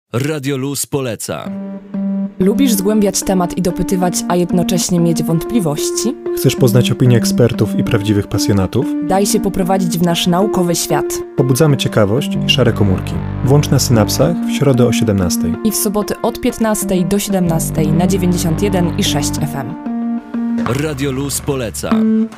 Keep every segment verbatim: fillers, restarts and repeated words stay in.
Radio Luz poleca. Lubisz zgłębiać temat i dopytywać, a jednocześnie mieć wątpliwości? Chcesz poznać opinie ekspertów i prawdziwych pasjonatów? Daj się poprowadzić w nasz naukowy świat. Pobudzamy ciekawość i szare komórki. Włącz na Synapsach w środę o siedemnastej. I w soboty od piętnastej do siedemnastej na dziewięćdziesiąt jeden i sześć F M. Radio Luz poleca.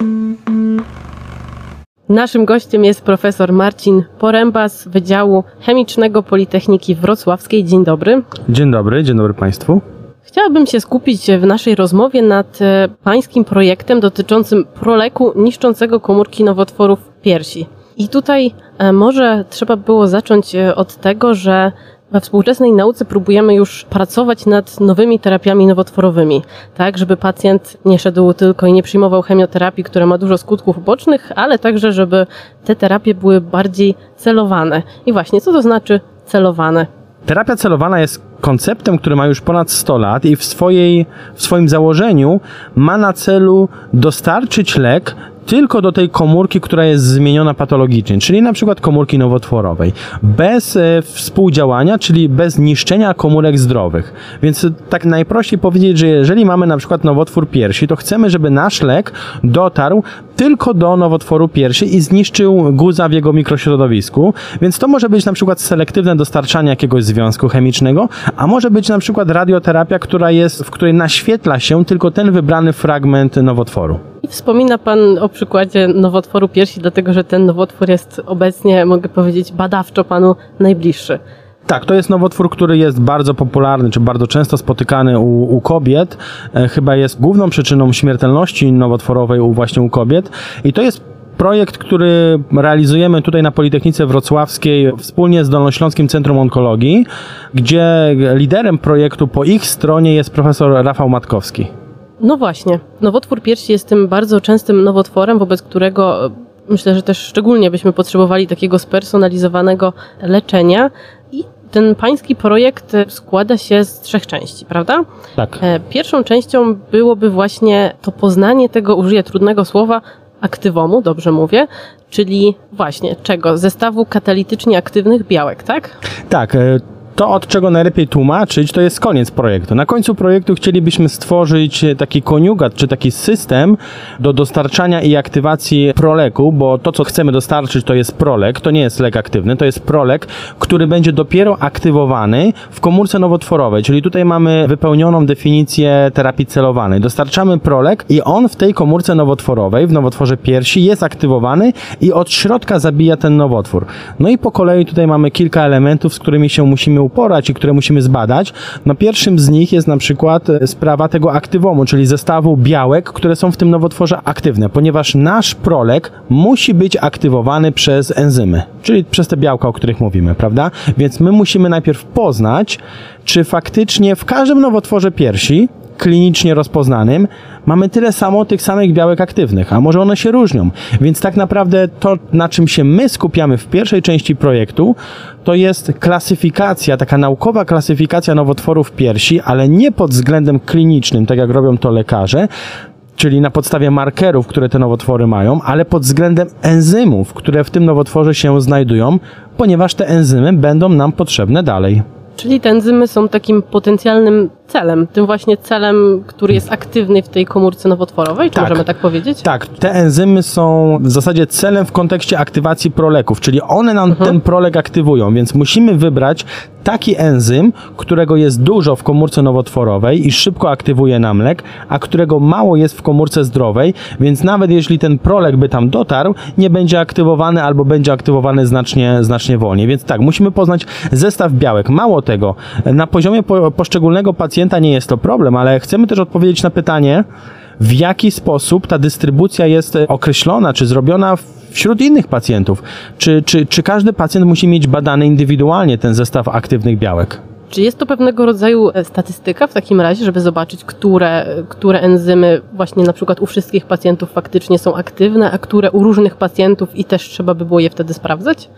Naszym gościem jest profesor Marcin Poręba z Wydziału Chemicznego Politechniki Wrocławskiej. Dzień dobry. Dzień dobry, dzień dobry Państwu. Chciałabym się skupić w naszej rozmowie nad pańskim projektem dotyczącym proleku niszczącego komórki nowotworów piersi. I tutaj może trzeba było zacząć od tego, że we współczesnej nauce próbujemy już pracować nad nowymi terapiami nowotworowymi, tak, żeby pacjent nie szedł tylko i nie przyjmował chemioterapii, która ma dużo skutków ubocznych, ale także, żeby te terapie były bardziej celowane. I właśnie, co to znaczy celowane? Terapia celowana jest konceptem, który ma już ponad sto lat i w, swojej, w swoim założeniu ma na celu dostarczyć lek tylko do tej komórki, która jest zmieniona patologicznie, czyli na przykład komórki nowotworowej, bez e, współdziałania, czyli bez niszczenia komórek zdrowych. Więc tak najprościej powiedzieć, że jeżeli mamy na przykład nowotwór piersi, to chcemy, żeby nasz lek dotarł tylko do nowotworu piersi i zniszczył guza w jego mikrośrodowisku. Więc to może być na przykład selektywne dostarczanie jakiegoś związku chemicznego, a może być na przykład radioterapia, która jest, w której naświetla się tylko ten wybrany fragment nowotworu. I wspomina Pan o przykładzie nowotworu piersi, dlatego że ten nowotwór jest obecnie, mogę powiedzieć, badawczo Panu najbliższy. Tak, to jest nowotwór, który jest bardzo popularny, czy bardzo często spotykany u, u kobiet. E, chyba jest główną przyczyną śmiertelności nowotworowej u, właśnie u kobiet. I to jest projekt, który realizujemy tutaj na Politechnice Wrocławskiej wspólnie z Dolnośląskim Centrum Onkologii, gdzie liderem projektu po ich stronie jest profesor Rafał Matkowski. No właśnie, nowotwór piersi jest tym bardzo częstym nowotworem, wobec którego myślę, że też szczególnie byśmy potrzebowali takiego spersonalizowanego leczenia. I ten pański projekt składa się z trzech części, prawda? Tak. Pierwszą częścią byłoby właśnie to poznanie tego, użyję trudnego słowa, aktywomu, dobrze mówię, czyli właśnie czego? Zestawu katalitycznie aktywnych białek, tak? Tak. To, od czego najlepiej tłumaczyć, to jest koniec projektu. Na końcu projektu chcielibyśmy stworzyć taki koniugat, czy taki system do dostarczania i aktywacji proleku, bo to, co chcemy dostarczyć, to jest prolek, to nie jest lek aktywny, to jest prolek, który będzie dopiero aktywowany w komórce nowotworowej, czyli tutaj mamy wypełnioną definicję terapii celowanej. Dostarczamy prolek i on w tej komórce nowotworowej, w nowotworze piersi jest aktywowany i od środka zabija ten nowotwór. No i po kolei tutaj mamy kilka elementów, z którymi się musimy uporać i które musimy zbadać. No pierwszym z nich jest na przykład sprawa tego aktywomu, czyli zestawu białek, które są w tym nowotworze aktywne, ponieważ nasz prolek musi być aktywowany przez enzymy, czyli przez te białka, o których mówimy, prawda? Więc my musimy najpierw poznać, czy faktycznie w każdym nowotworze piersi klinicznie rozpoznanym mamy tyle samo tych samych białek aktywnych, a może one się różnią. Więc tak naprawdę to, na czym się my skupiamy w pierwszej części projektu, to jest klasyfikacja, taka naukowa klasyfikacja nowotworów piersi, ale nie pod względem klinicznym, tak jak robią to lekarze, czyli na podstawie markerów, które te nowotwory mają, ale pod względem enzymów, które w tym nowotworze się znajdują, ponieważ te enzymy będą nam potrzebne dalej. Czyli te enzymy są takim potencjalnym celem, tym właśnie celem, który jest aktywny w tej komórce nowotworowej, czy tak, możemy tak powiedzieć? Tak, te enzymy są w zasadzie celem w kontekście aktywacji proleków, czyli one nam mhm. ten prolek aktywują, więc musimy wybrać taki enzym, którego jest dużo w komórce nowotworowej i szybko aktywuje nam lek, a którego mało jest w komórce zdrowej, więc nawet jeśli ten prolek by tam dotarł, nie będzie aktywowany albo będzie aktywowany znacznie, znacznie wolniej. Więc tak, musimy poznać zestaw białek. Mało tego, na poziomie po, poszczególnego pacjenta nie jest to problem, ale chcemy też odpowiedzieć na pytanie, w jaki sposób ta dystrybucja jest określona, czy zrobiona wśród innych pacjentów. Czy, czy, czy każdy pacjent musi mieć badany indywidualnie ten zestaw aktywnych białek? Czy jest to pewnego rodzaju statystyka w takim razie, żeby zobaczyć, które, które enzymy właśnie na przykład u wszystkich pacjentów faktycznie są aktywne, a które u różnych pacjentów i też trzeba by było je wtedy sprawdzać?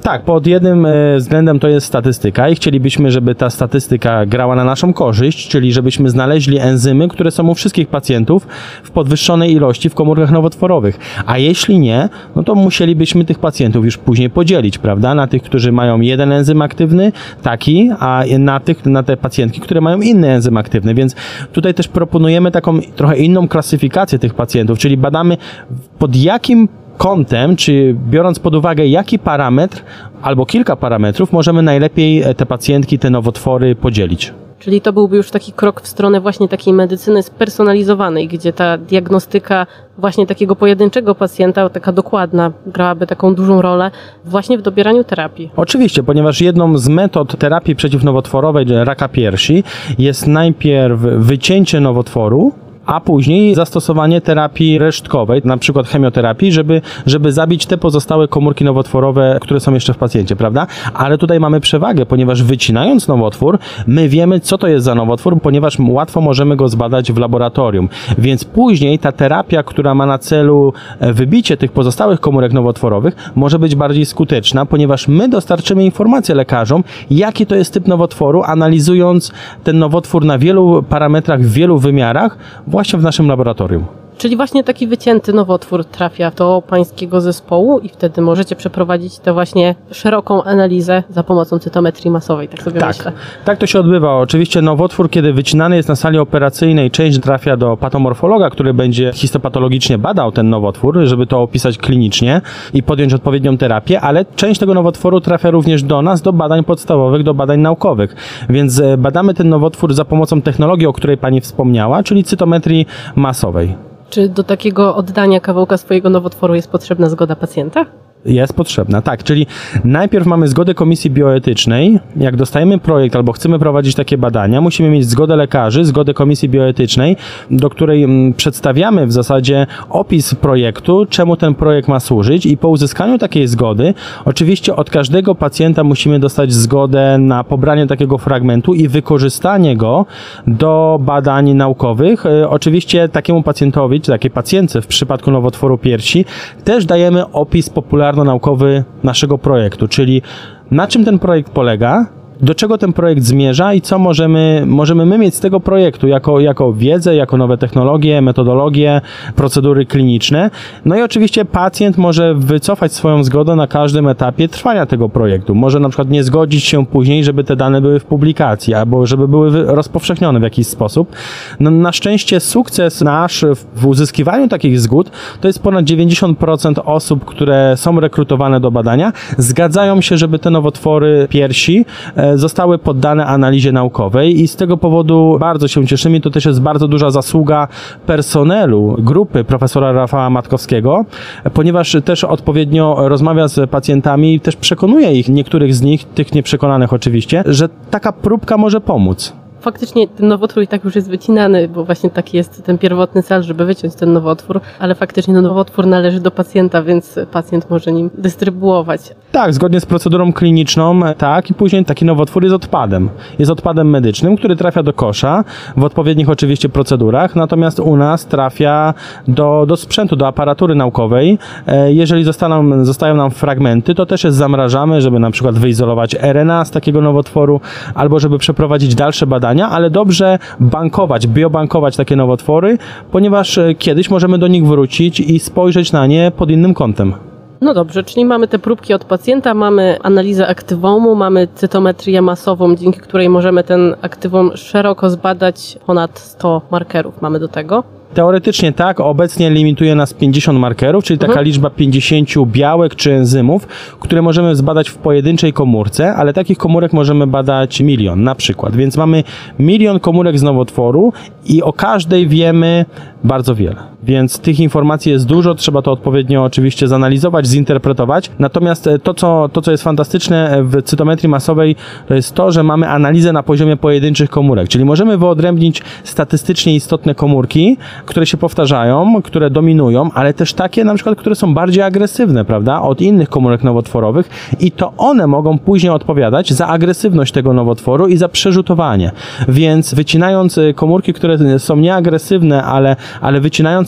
Tak, pod jednym względem to jest statystyka i chcielibyśmy, żeby ta statystyka grała na naszą korzyść, czyli żebyśmy znaleźli enzymy, które są u wszystkich pacjentów w podwyższonej ilości w komórkach nowotworowych. A jeśli nie, no to musielibyśmy tych pacjentów już później podzielić, prawda? Na tych, którzy mają jeden enzym aktywny, taki, a na tych, na te pacjentki, które mają inny enzym aktywny. Więc tutaj też proponujemy taką trochę inną klasyfikację tych pacjentów, czyli badamy pod jakim kątem, czy biorąc pod uwagę jaki parametr albo kilka parametrów możemy najlepiej te pacjentki, te nowotwory podzielić. Czyli to byłby już taki krok w stronę właśnie takiej medycyny spersonalizowanej, gdzie ta diagnostyka właśnie takiego pojedynczego pacjenta, taka dokładna, grałaby taką dużą rolę właśnie w dobieraniu terapii. Oczywiście, ponieważ jedną z metod terapii przeciwnowotworowej raka piersi jest najpierw wycięcie nowotworu, a później zastosowanie terapii resztkowej, na przykład chemioterapii, żeby, żeby zabić te pozostałe komórki nowotworowe, które są jeszcze w pacjencie, prawda? Ale tutaj mamy przewagę, ponieważ wycinając nowotwór, my wiemy, co to jest za nowotwór, ponieważ łatwo możemy go zbadać w laboratorium. Więc później ta terapia, która ma na celu wybicie tych pozostałych komórek nowotworowych, może być bardziej skuteczna, ponieważ my dostarczymy informację lekarzom, jaki to jest typ nowotworu, analizując ten nowotwór na wielu parametrach, w wielu wymiarach, właśnie w naszym laboratorium. Czyli właśnie taki wycięty nowotwór trafia do pańskiego zespołu i wtedy możecie przeprowadzić tę właśnie szeroką analizę za pomocą cytometrii masowej, tak sobie tak, myślę. Tak to się odbywa. Oczywiście nowotwór, kiedy wycinany jest na sali operacyjnej, część trafia do patomorfologa, który będzie histopatologicznie badał ten nowotwór, żeby to opisać klinicznie i podjąć odpowiednią terapię, ale część tego nowotworu trafia również do nas, do badań podstawowych, do badań naukowych. Więc badamy ten nowotwór za pomocą technologii, o której pani wspomniała, czyli cytometrii masowej. Czy do takiego oddania kawałka swojego nowotworu jest potrzebna zgoda pacjenta? Jest potrzebna, tak, czyli najpierw mamy zgodę komisji bioetycznej. Jak dostajemy projekt albo chcemy prowadzić takie badania, musimy mieć zgodę lekarzy, zgodę komisji bioetycznej, do której m, przedstawiamy w zasadzie opis projektu, czemu ten projekt ma służyć i po uzyskaniu takiej zgody, oczywiście od każdego pacjenta musimy dostać zgodę na pobranie takiego fragmentu i wykorzystanie go do badań naukowych. E, oczywiście takiemu pacjentowi, czy takiej pacjentce w przypadku nowotworu piersi też dajemy opis popularny naukowy naszego projektu, czyli na czym ten projekt polega, do czego ten projekt zmierza i co możemy, możemy my mieć z tego projektu jako, jako wiedzę, jako nowe technologie, metodologie, procedury kliniczne. No i oczywiście pacjent może wycofać swoją zgodę na każdym etapie trwania tego projektu. Może na przykład nie zgodzić się później, żeby te dane były w publikacji albo żeby były rozpowszechnione w jakiś sposób. No, na szczęście sukces nasz w uzyskiwaniu takich zgód to jest ponad dziewięćdziesiąt procent osób, które są rekrutowane do badania, zgadzają się, żeby te nowotwory piersi zostały poddane analizie naukowej i z tego powodu bardzo się cieszymy. To też jest bardzo duża zasługa personelu grupy profesora Rafała Matkowskiego, ponieważ też odpowiednio rozmawia z pacjentami i też przekonuje ich, niektórych z nich, tych nieprzekonanych oczywiście, że taka próbka może pomóc. Faktycznie ten nowotwór i tak już jest wycinany, bo właśnie taki jest ten pierwotny cel, żeby wyciąć ten nowotwór, ale faktycznie ten nowotwór należy do pacjenta, więc pacjent może nim dystrybuować. Tak, zgodnie z procedurą kliniczną, tak, i później taki nowotwór jest odpadem. Jest odpadem medycznym, który trafia do kosza w odpowiednich oczywiście procedurach, natomiast u nas trafia do, do sprzętu, do aparatury naukowej. Jeżeli zostaną, zostają nam fragmenty, to też je zamrażamy, żeby na przykład wyizolować R N A z takiego nowotworu, albo żeby przeprowadzić dalsze badania, ale dobrze bankować, biobankować takie nowotwory, ponieważ kiedyś możemy do nich wrócić i spojrzeć na nie pod innym kątem. No dobrze, czyli mamy te próbki od pacjenta, mamy analizę aktywomu, mamy cytometrię masową, dzięki której możemy ten aktywom szeroko zbadać, ponad sto markerów mamy do tego. Teoretycznie tak, obecnie limituje nas pięćdziesiąt markerów, czyli taka mhm. liczba pięćdziesiąt białek czy enzymów, które możemy zbadać w pojedynczej komórce, ale takich komórek możemy badać milion na przykład, więc mamy milion komórek z nowotworu i o każdej wiemy bardzo wiele. Więc tych informacji jest dużo, trzeba to odpowiednio oczywiście zanalizować, zinterpretować. Natomiast to, co, to, co jest fantastyczne w cytometrii masowej, to jest to, że mamy analizę na poziomie pojedynczych komórek, czyli możemy wyodrębnić statystycznie istotne komórki, które się powtarzają, które dominują, ale też takie na przykład, które są bardziej agresywne, prawda, od innych komórek nowotworowych i to one mogą później odpowiadać za agresywność tego nowotworu i za przerzutowanie. Więc wycinając komórki, które są nieagresywne, ale, ale wycinając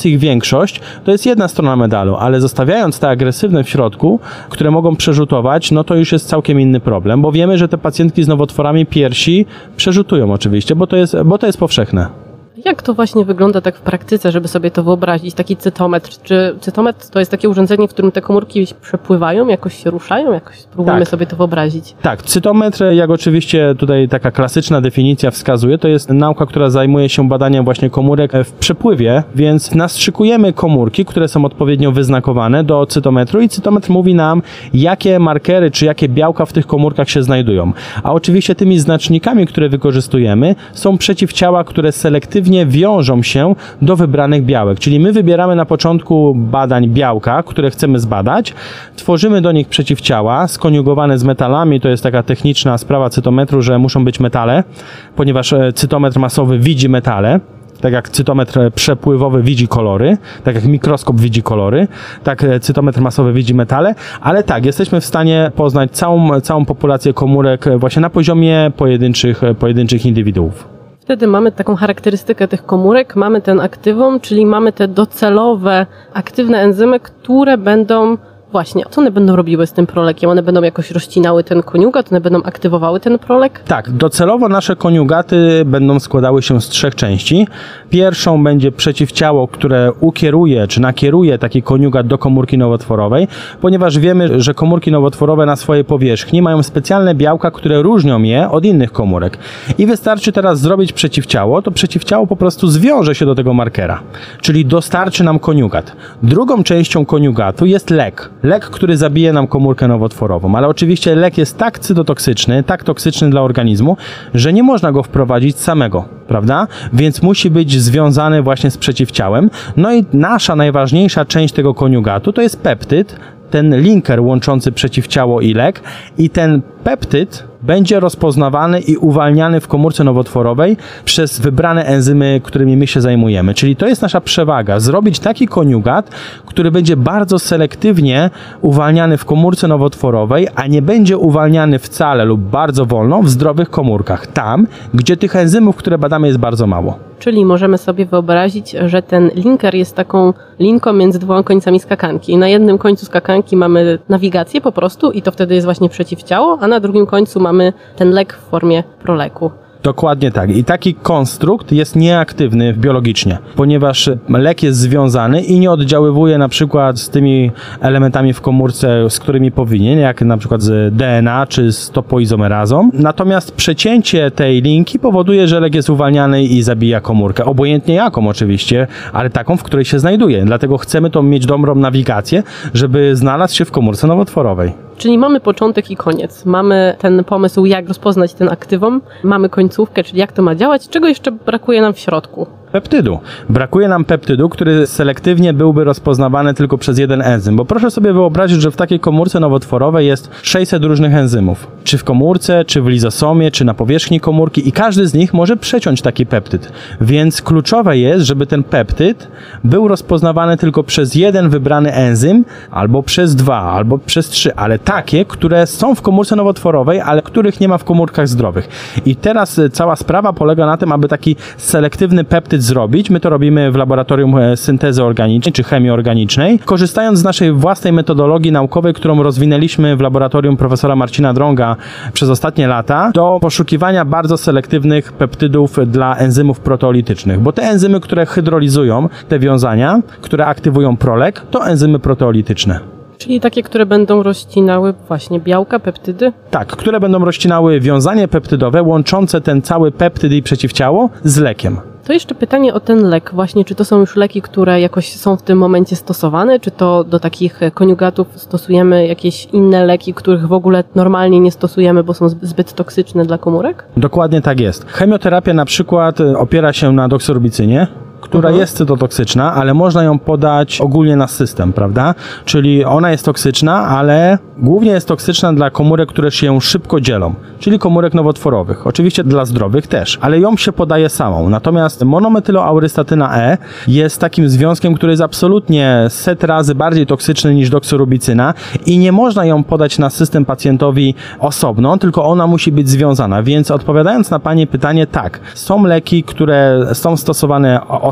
zabijając ich większość, to jest jedna strona medalu, ale zostawiając te agresywne w środku, które mogą przerzutować, no to już jest całkiem inny problem, bo wiemy, że te pacjentki z nowotworami piersi przerzutują oczywiście, bo to jest, bo to jest powszechne. Jak to właśnie wygląda tak w praktyce, żeby sobie to wyobrazić, taki cytometr? Czy cytometr to jest takie urządzenie, w którym te komórki przepływają, jakoś się ruszają? Jakoś spróbujmy tak. sobie to wyobrazić. Tak, cytometr, jak oczywiście tutaj taka klasyczna definicja wskazuje, to jest nauka, która zajmuje się badaniem właśnie komórek w przepływie, więc nastrzykujemy komórki, które są odpowiednio wyznakowane do cytometru i cytometr mówi nam, jakie markery czy jakie białka w tych komórkach się znajdują. A oczywiście tymi znacznikami, które wykorzystujemy, są przeciwciała, które selektywnie wiążą się do wybranych białek. Czyli my wybieramy na początku badań białka, które chcemy zbadać, tworzymy do nich przeciwciała skoniugowane z metalami, to jest taka techniczna sprawa cytometru, że muszą być metale, ponieważ cytometr masowy widzi metale. Tak jak cytometr przepływowy widzi kolory, tak jak mikroskop widzi kolory, tak cytometr masowy widzi metale, ale tak, jesteśmy w stanie poznać całą, całą populację komórek właśnie na poziomie pojedynczych, pojedynczych indywiduów. Wtedy mamy taką charakterystykę tych komórek, mamy ten aktywum, czyli mamy te docelowe, aktywne enzymy, które będą właśnie, co one będą robiły z tym prolekiem? One będą jakoś rozcinały ten koniugat, one będą aktywowały ten prolek? Tak, docelowo nasze koniugaty będą składały się z trzech części. Pierwszą będzie przeciwciało, które ukieruje, czy nakieruje taki koniugat do komórki nowotworowej, ponieważ wiemy, że komórki nowotworowe na swojej powierzchni mają specjalne białka, które różnią je od innych komórek. I wystarczy teraz zrobić przeciwciało, to przeciwciało po prostu zwiąże się do tego markera, czyli dostarczy nam koniugat. Drugą częścią koniugatu jest lek. Lek, który zabije nam komórkę nowotworową, ale oczywiście lek jest tak cytotoksyczny, tak toksyczny dla organizmu, że nie można go wprowadzić samego, prawda? Więc musi być związany właśnie z przeciwciałem. No i nasza najważniejsza część tego koniugatu to jest peptyd, ten linker łączący przeciwciało i lek i ten peptyd będzie rozpoznawany i uwalniany w komórce nowotworowej przez wybrane enzymy, którymi my się zajmujemy. Czyli to jest nasza przewaga, zrobić taki koniugat, który będzie bardzo selektywnie uwalniany w komórce nowotworowej, a nie będzie uwalniany wcale lub bardzo wolno w zdrowych komórkach, tam, gdzie tych enzymów, które badamy, jest bardzo mało. Czyli możemy sobie wyobrazić, że ten linker jest taką linką między dwoma końcami skakanki. Na jednym końcu skakanki mamy nawigację po prostu i to wtedy jest właśnie przeciwciało, a na drugim końcu mamy ten lek w formie proleku. Dokładnie tak. I taki konstrukt jest nieaktywny biologicznie, ponieważ lek jest związany i nie oddziaływuje na przykład z tymi elementami w komórce, z którymi powinien, jak na przykład z D N A czy z topoizomerazą. Natomiast przecięcie tej linki powoduje, że lek jest uwalniany i zabija komórkę. Obojętnie jaką oczywiście, ale taką, w której się znajduje. Dlatego chcemy to mieć dobrą nawigację, żeby znalazł się w komórce nowotworowej. Czyli mamy początek i koniec. Mamy ten pomysł, jak rozpoznać ten aktywum, mamy końcówkę, czyli jak to ma działać, czego jeszcze brakuje nam w środku. Peptydu. Brakuje nam peptydu, który selektywnie byłby rozpoznawany tylko przez jeden enzym, bo proszę sobie wyobrazić, że w takiej komórce nowotworowej jest sześćset różnych enzymów. Czy w komórce, czy w lizosomie, czy na powierzchni komórki i każdy z nich może przeciąć taki peptyd. Więc kluczowe jest, żeby ten peptyd był rozpoznawany tylko przez jeden wybrany enzym, albo przez dwa, albo przez trzy, ale takie, które są w komórce nowotworowej, ale których nie ma w komórkach zdrowych. I teraz cała sprawa polega na tym, aby taki selektywny peptyd zrobić. My to robimy w laboratorium syntezy organicznej czy chemii organicznej, korzystając z naszej własnej metodologii naukowej, którą rozwinęliśmy w laboratorium profesora Marcina Drąga przez ostatnie lata, do poszukiwania bardzo selektywnych peptydów dla enzymów proteolitycznych, bo te enzymy, które hydrolizują te wiązania, które aktywują prolek, to enzymy proteolityczne. Czyli takie, które będą rozcinały właśnie białka, peptydy? Tak, które będą rozcinały wiązanie peptydowe łączące ten cały peptyd i przeciwciało z lekiem. To jeszcze pytanie o ten lek. Właśnie, czy to są już leki, które jakoś są w tym momencie stosowane, czy to do takich koniugatów stosujemy jakieś inne leki, których w ogóle normalnie nie stosujemy, bo są zbyt toksyczne dla komórek? Dokładnie tak jest. Chemioterapia na przykład opiera się na doksorubicynie, która mhm. jest cytotoksyczna, ale można ją podać ogólnie na system, prawda? Czyli ona jest toksyczna, ale głównie jest toksyczna dla komórek, które się szybko dzielą, czyli komórek nowotworowych. Oczywiście dla zdrowych też, ale ją się podaje samą. Natomiast monometyloaurystatyna E jest takim związkiem, który jest absolutnie set razy bardziej toksyczny niż doksorubicyna i nie można ją podać na system pacjentowi osobno, tylko ona musi być związana. Więc odpowiadając na Pani pytanie, tak, są leki, które są stosowane osobno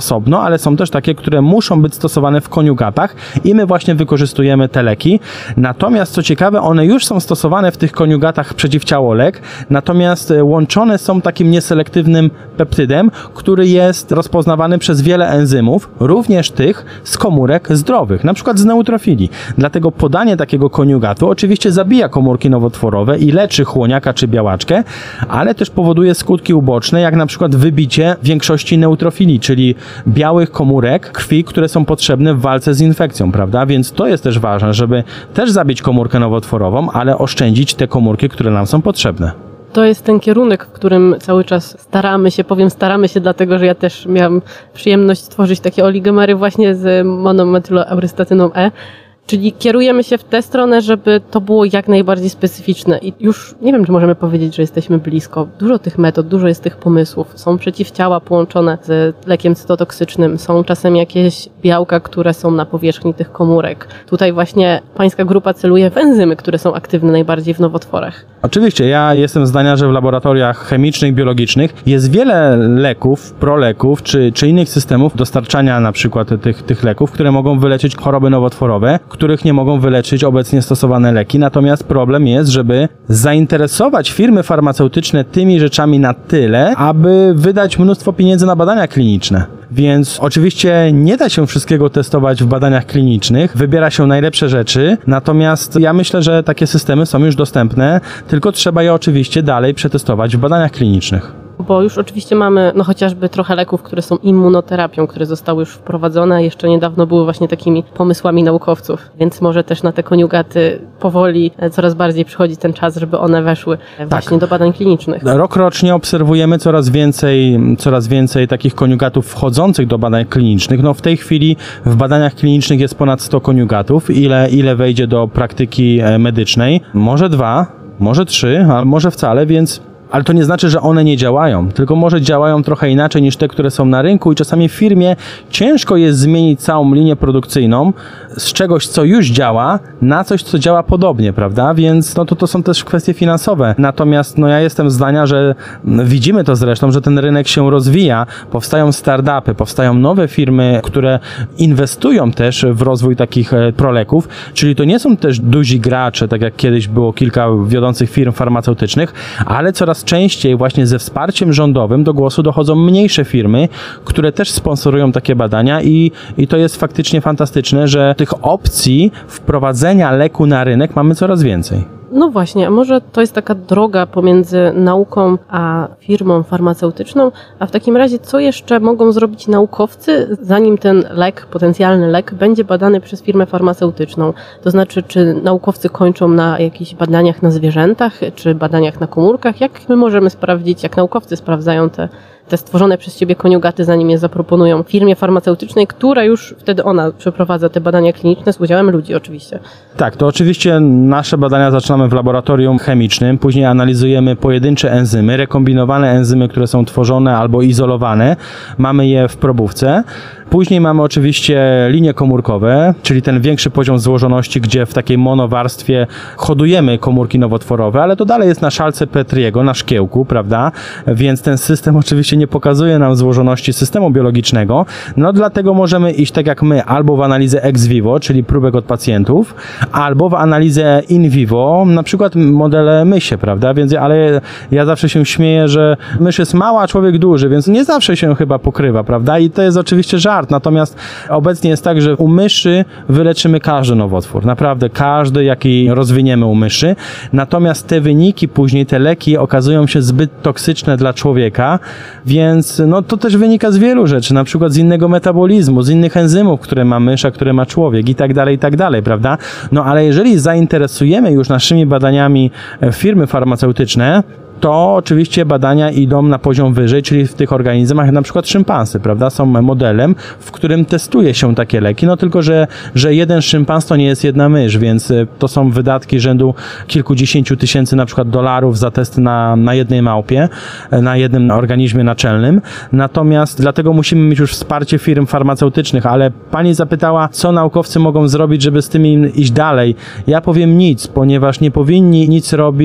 osobno, ale są też takie, które muszą być stosowane w koniugatach i my właśnie wykorzystujemy te leki. Natomiast co ciekawe, one już są stosowane w tych koniugatach przeciwciałolek, natomiast łączone są takim nieselektywnym peptydem, który jest rozpoznawany przez wiele enzymów, również tych z komórek zdrowych, na przykład z neutrofilii. Dlatego podanie takiego koniugatu oczywiście zabija komórki nowotworowe i leczy chłoniaka czy białaczkę, ale też powoduje skutki uboczne, jak na przykład wybicie większości neutrofilii, czyli białych komórek krwi, które są potrzebne w walce z infekcją, prawda? Więc to jest też ważne, żeby też zabić komórkę nowotworową, ale oszczędzić te komórki, które nam są potrzebne. To jest ten kierunek, w którym cały czas staramy się, powiem staramy się, dlatego że ja też miałam przyjemność tworzyć takie oligomery właśnie z monometyloeurystatyną E, czyli kierujemy się w tę stronę, żeby to było jak najbardziej specyficzne i już nie wiem, czy możemy powiedzieć, że jesteśmy blisko. Dużo tych metod, dużo jest tych pomysłów. Są przeciwciała połączone z lekiem cytotoksycznym, są czasem jakieś białka, które są na powierzchni tych komórek. Tutaj właśnie pańska grupa celuje w enzymy, które są aktywne najbardziej w nowotworach. Oczywiście, ja jestem zdania, że w laboratoriach chemicznych, biologicznych jest wiele leków, proleków, czy, czy innych systemów dostarczania na przykład tych, tych leków, które mogą wyleczyć choroby nowotworowe, których nie mogą wyleczyć obecnie stosowane leki. Natomiast problem jest, żeby zainteresować firmy farmaceutyczne tymi rzeczami na tyle, aby wydać mnóstwo pieniędzy na badania kliniczne. Więc oczywiście nie da się wszystkiego testować w badaniach klinicznych, wybiera się najlepsze rzeczy, natomiast ja myślę, że takie systemy są już dostępne, tylko trzeba je oczywiście dalej przetestować w badaniach klinicznych. Bo już oczywiście mamy no chociażby trochę leków, które są immunoterapią, które zostały już wprowadzone, jeszcze niedawno były właśnie takimi pomysłami naukowców, więc może też na te koniugaty powoli coraz bardziej przychodzi ten czas, żeby one weszły właśnie tak. do badań klinicznych. Rokrocznie obserwujemy coraz więcej, coraz więcej takich koniugatów wchodzących do badań klinicznych. No w tej chwili w badaniach klinicznych jest ponad sto koniugatów. Ile, ile wejdzie do praktyki medycznej? Może dwa, może trzy, a może wcale, więc... Ale to nie znaczy, że one nie działają, tylko może działają trochę inaczej niż te, które są na rynku i czasami w firmie ciężko jest zmienić całą linię produkcyjną z czegoś, co już działa, na coś, co działa podobnie, prawda? Więc no to, to są też kwestie finansowe. Natomiast no ja jestem zdania, że widzimy to zresztą, że ten rynek się rozwija, powstają startupy, powstają nowe firmy, które inwestują też w rozwój takich proleków, czyli to nie są też duzi gracze, tak jak kiedyś było kilka wiodących firm farmaceutycznych, ale coraz częściej właśnie ze wsparciem rządowym do głosu dochodzą mniejsze firmy, które też sponsorują takie badania i, i to jest faktycznie fantastyczne, że tych opcji wprowadzenia leku na rynek mamy coraz więcej. No właśnie, a może to jest taka droga pomiędzy nauką a firmą farmaceutyczną, a w takim razie co jeszcze mogą zrobić naukowcy, zanim ten lek, potencjalny lek, będzie badany przez firmę farmaceutyczną? To znaczy, czy naukowcy kończą na jakichś badaniach na zwierzętach, czy badaniach na komórkach? Jak my możemy sprawdzić, jak naukowcy sprawdzają te te stworzone przez ciebie koniugaty, zanim je zaproponują firmie farmaceutycznej, która już wtedy ona przeprowadza te badania kliniczne z udziałem ludzi oczywiście. Tak, to oczywiście nasze badania zaczynamy w laboratorium chemicznym, później analizujemy pojedyncze enzymy, rekombinowane enzymy, które są tworzone albo izolowane, mamy je w probówce. Później mamy oczywiście linie komórkowe, czyli ten większy poziom złożoności, gdzie w takiej monowarstwie hodujemy komórki nowotworowe, ale to dalej jest na szalce Petriego, na szkiełku, prawda? Więc ten system oczywiście nie pokazuje nam złożoności systemu biologicznego, no dlatego możemy iść tak jak my, albo w analizę ex vivo, czyli próbek od pacjentów, albo w analizę in vivo, na przykład modele mysie, prawda? Więc, ale ja zawsze się śmieję, że mysz jest mała, a człowiek duży, więc nie zawsze się chyba pokrywa, prawda? I to jest oczywiście żart. Natomiast obecnie jest tak, że u myszy wyleczymy każdy nowotwór. Naprawdę każdy, jaki rozwiniemy u myszy. Natomiast te wyniki później, te leki okazują się zbyt toksyczne dla człowieka, więc no, to też wynika z wielu rzeczy, na przykład z innego metabolizmu, z innych enzymów, które ma mysz, a które ma człowiek i tak dalej, i tak dalej, prawda? No ale jeżeli zainteresujemy już naszymi badaniami firmy farmaceutyczne, to oczywiście badania idą na poziom wyżej, czyli w tych organizmach, na przykład szympansy, prawda, są modelem, w którym testuje się takie leki, no tylko, że, że jeden szympans to nie jest jedna mysz, więc to są wydatki rzędu kilkudziesięciu tysięcy na przykład dolarów za testy na, na jednej małpie, na jednym organizmie naczelnym, natomiast dlatego musimy mieć już wsparcie firm farmaceutycznych, ale pani zapytała, co naukowcy mogą zrobić, żeby z tymi iść dalej. Ja powiem nic, ponieważ nie powinni nic robić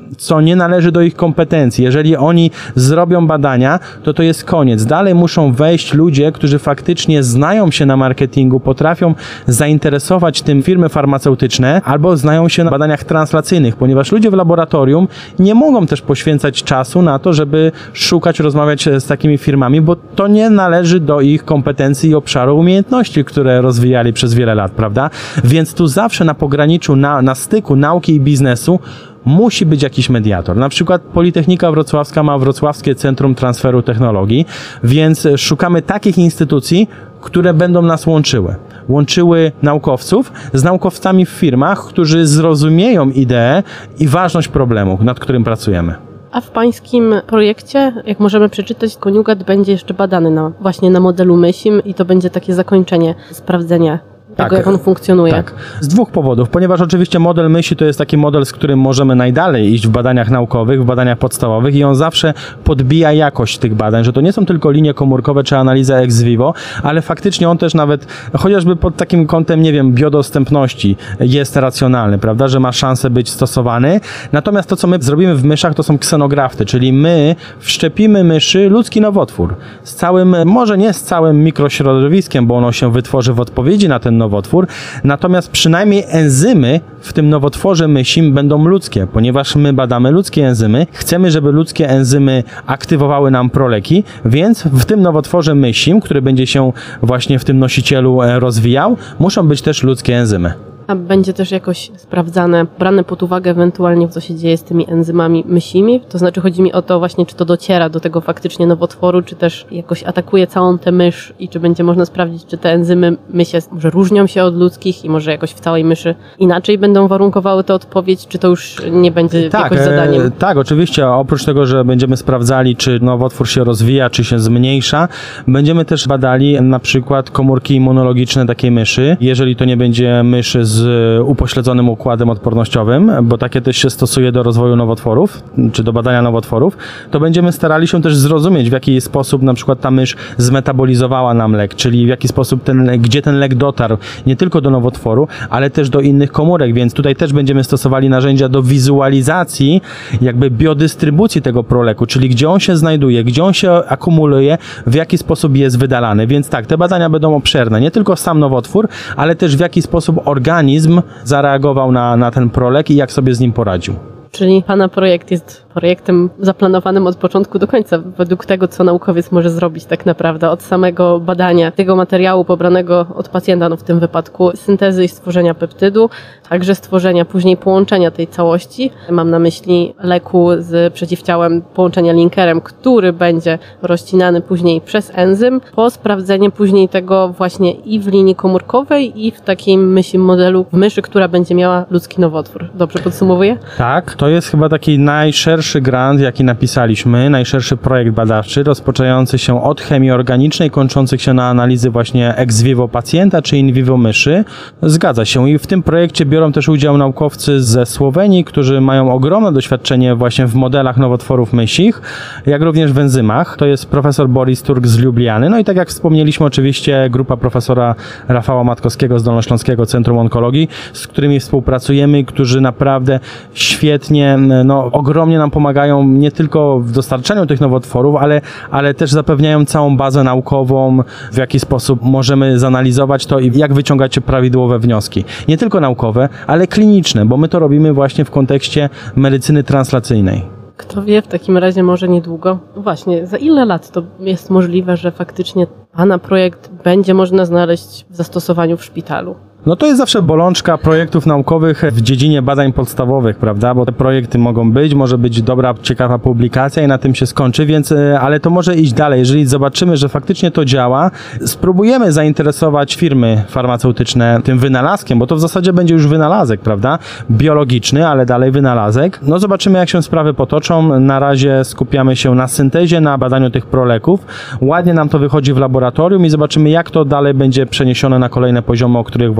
co nie należy do ich kompetencji. Jeżeli oni zrobią badania, to to jest koniec. Dalej muszą wejść ludzie, którzy faktycznie znają się na marketingu, potrafią zainteresować tym firmy farmaceutyczne albo znają się na badaniach translacyjnych, ponieważ ludzie w laboratorium nie mogą też poświęcać czasu na to, żeby szukać, rozmawiać z takimi firmami, bo to nie należy do ich kompetencji i obszaru umiejętności, które rozwijali przez wiele lat, prawda? Więc tu zawsze na pograniczu, na, na styku nauki i biznesu musi być jakiś mediator. Na przykład Politechnika Wrocławska ma Wrocławskie Centrum Transferu Technologii, więc szukamy takich instytucji, które będą nas łączyły. Łączyły naukowców z naukowcami w firmach, którzy zrozumieją ideę i ważność problemu, nad którym pracujemy. A w pańskim projekcie, jak możemy przeczytać, koniugat będzie jeszcze badany na, właśnie na modelu mysim i to będzie takie zakończenie sprawdzenia tego, Tak, jak on funkcjonuje. Tak, z dwóch powodów, ponieważ oczywiście model myśli to jest taki model, z którym możemy najdalej iść w badaniach naukowych, w badaniach podstawowych i on zawsze podbija jakość tych badań, że to nie są tylko linie komórkowe czy analiza ex vivo, ale faktycznie on też nawet, chociażby pod takim kątem, nie wiem, biodostępności jest racjonalny, prawda, że ma szansę być stosowany. Natomiast to, co my zrobimy w myszach, to są ksenografty, czyli my wszczepimy myszy ludzki nowotwór z całym, może nie z całym mikrośrodowiskiem, bo ono się wytworzy w odpowiedzi na ten nowotwór, natomiast przynajmniej enzymy w tym nowotworze mysim będą ludzkie, ponieważ my badamy ludzkie enzymy, chcemy, żeby ludzkie enzymy aktywowały nam proleki, więc w tym nowotworze mysim, który będzie się właśnie w tym nosicielu rozwijał, muszą być też ludzkie enzymy. A będzie też jakoś sprawdzane, brane pod uwagę ewentualnie, co się dzieje z tymi enzymami mysimi? To znaczy chodzi mi o to właśnie, czy to dociera do tego faktycznie nowotworu, czy też jakoś atakuje całą tę mysz i czy będzie można sprawdzić, czy te enzymy mysie może różnią się od ludzkich i może jakoś w całej myszy inaczej będą warunkowały tę odpowiedź, czy to już nie będzie tak, jakoś zadaniem? E, tak, oczywiście. Oprócz tego, że będziemy sprawdzali, czy nowotwór się rozwija, czy się zmniejsza, będziemy też badali na przykład komórki immunologiczne takiej myszy. Jeżeli to nie będzie mysz z upośledzonym układem odpornościowym, bo takie też się stosuje do rozwoju nowotworów, czy do badania nowotworów, to będziemy starali się też zrozumieć, w jaki sposób na przykład ta mysz zmetabolizowała nam lek, czyli w jaki sposób ten, gdzie ten lek dotarł nie tylko do nowotworu, ale też do innych komórek, więc tutaj też będziemy stosowali narzędzia do wizualizacji jakby biodystrybucji tego proleku, czyli gdzie on się znajduje, gdzie on się akumuluje, w jaki sposób jest wydalany, więc tak, te badania będą obszerne, nie tylko sam nowotwór, ale też w jaki sposób organizm zareagował na, na ten prolek i jak sobie z nim poradził. Czyli pana projekt jest projektem zaplanowanym od początku do końca, według tego, co naukowiec może zrobić tak naprawdę, od samego badania tego materiału pobranego od pacjenta, no w tym wypadku syntezy i stworzenia peptydu, także stworzenia później połączenia tej całości. Mam na myśli leku z przeciwciałem, połączenia linkerem, który będzie rozcinany później przez enzym, po sprawdzenie później tego właśnie i w linii komórkowej, i w takim mysim modelu w myszy, która będzie miała ludzki nowotwór. Dobrze podsumowuję? Tak, to jest chyba taki najszerszy grant, jaki napisaliśmy, najszerszy projekt badawczy, rozpoczynający się od chemii organicznej, kończący się na analizy właśnie ex vivo pacjenta czy in vivo myszy. Zgadza się i w tym projekcie biorą też udział naukowcy ze Słowenii, którzy mają ogromne doświadczenie właśnie w modelach nowotworów mysich, jak również w enzymach. To jest profesor Boris Turk z Lubliany. No i tak jak wspomnieliśmy, oczywiście grupa profesora Rafała Matkowskiego z Dolnośląskiego Centrum Onkologii, z którymi współpracujemy, którzy naprawdę świetnie no, ogromnie nam pomagają nie tylko w dostarczaniu tych nowotworów, ale, ale też zapewniają całą bazę naukową, w jaki sposób możemy zanalizować to i jak wyciągać prawidłowe wnioski. Nie tylko naukowe, ale kliniczne, bo my to robimy właśnie w kontekście medycyny translacyjnej. Kto wie, w takim razie może niedługo. Właśnie, za ile lat to jest możliwe, że faktycznie pana projekt będzie można znaleźć w zastosowaniu w szpitalu? No to jest zawsze bolączka projektów naukowych w dziedzinie badań podstawowych, prawda, bo te projekty mogą być, może być dobra, ciekawa publikacja i na tym się skończy, więc, ale to może iść dalej. Jeżeli zobaczymy, że faktycznie to działa, spróbujemy zainteresować firmy farmaceutyczne tym wynalazkiem, bo to w zasadzie będzie już wynalazek, prawda, biologiczny, ale dalej wynalazek. No zobaczymy, jak się sprawy potoczą. Na razie skupiamy się na syntezie, na badaniu tych proleków. Ładnie nam to wychodzi w laboratorium i zobaczymy, jak to dalej będzie przeniesione na kolejne poziomy, o których właśnie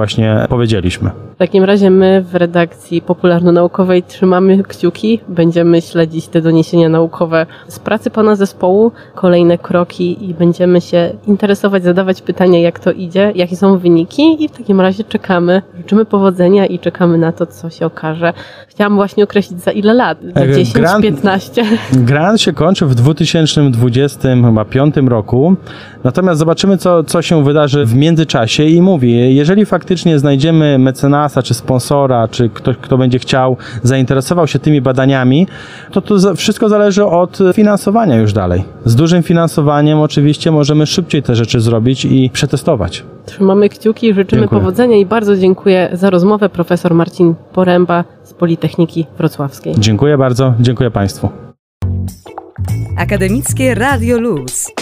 właśnie powiedzieliśmy. W takim razie my w redakcji popularno-naukowej trzymamy kciuki, będziemy śledzić te doniesienia naukowe z pracy pana zespołu, kolejne kroki i będziemy się interesować, zadawać pytania, jak to idzie, jakie są wyniki i w takim razie czekamy, życzymy powodzenia i czekamy na to, co się okaże. Chciałam właśnie określić za ile lat, za dziesięć, Grant, piętnaście. Grant się kończy w dwa tysiące dwudziestym chyba piątym roku, natomiast zobaczymy, co, co się wydarzy w międzyczasie i mówi, jeżeli faktycznie znajdziemy mecenasa, czy sponsora, czy ktoś, kto będzie chciał, zainteresował się tymi badaniami, to to wszystko zależy od finansowania już dalej. Z dużym finansowaniem oczywiście możemy szybciej te rzeczy zrobić i przetestować. Trzymamy kciuki, życzymy Dziękuję. powodzenia i bardzo dziękuję za rozmowę. Profesor Marcin Poręba z Politechniki Wrocławskiej. Dziękuję bardzo, dziękuję Państwu. Akademickie Radio Luz.